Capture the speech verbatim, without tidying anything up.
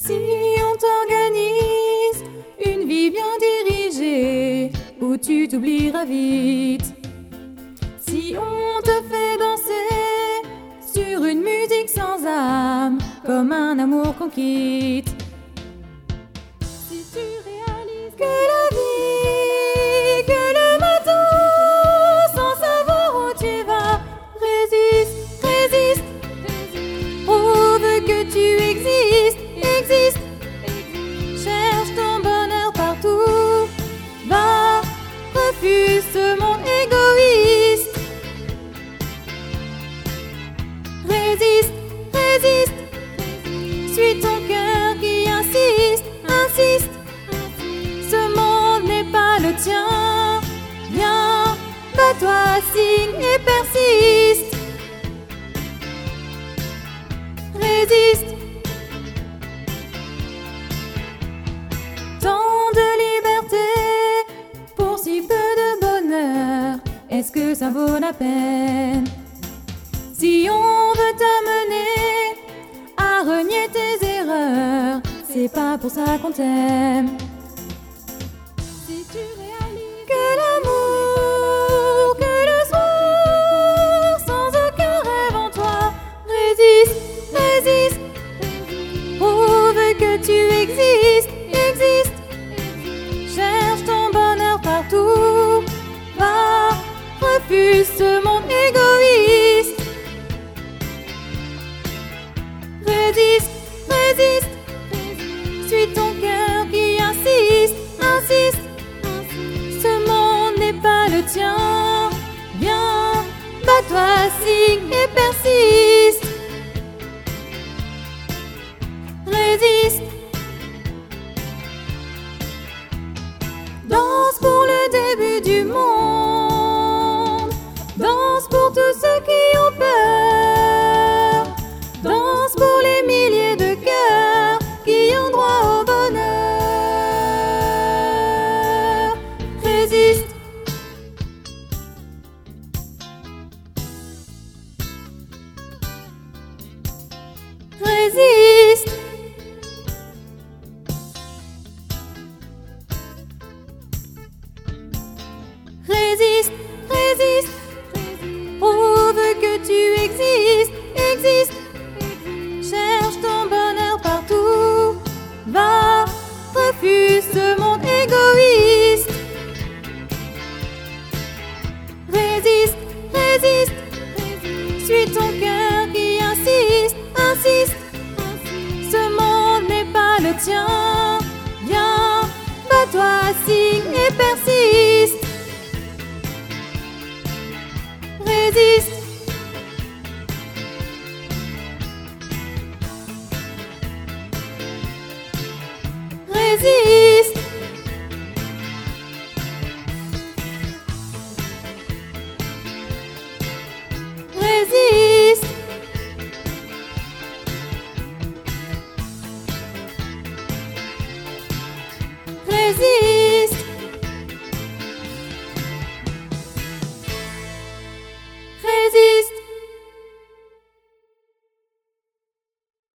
Si on t'organise une vie bien dirigée, où tu t'oublieras vite. Si on te fait danser sur une musique sans âme, comme un amour qu'on quitte. Si tu réalises que la vie, que le matin, sans savoir où tu vas, résiste, résiste, résiste. Prouve que tu existes, existes. Cherche ton bonheur partout. Va, refuse ce monde égoïste. Résiste, résiste. Suis ton cœur qui insiste, insiste. Ce monde n'est pas le tien. Viens, bats-toi, signe et persiste. Résiste. Tant de liberté pour si peu de bonheur, est-ce que ça vaut la peine? Si on veut t'amener à renier tes erreurs, c'est pas pour ça qu'on t'aime. Si tu réalises que l'amour, que le soir, sans aucun rêve en toi, résiste, résiste, prouve que tu existes, existes. Cherche ton bonheur partout. Va, refuse ce monde égoïste. Résiste, résiste. Suis ton cœur qui insiste, insiste. Ce monde n'est pas le tien. Viens, bats-toi, signe et persiste. Résiste. Danse pour le début du monde. Danse pour tous ceux qui ont peur. Danse pour les milliers de cœurs qui ont droit au bonheur. Résiste. Résiste. Résiste, résiste, prouve que tu existes, existes. Cherche ton bonheur partout. Va, refuse ce monde égoïste. Résiste, résiste. Suis ton cœur qui insiste, insiste. Ce monde n'est pas le tien. Viens, bats-toi, signe et persiste. Résiste.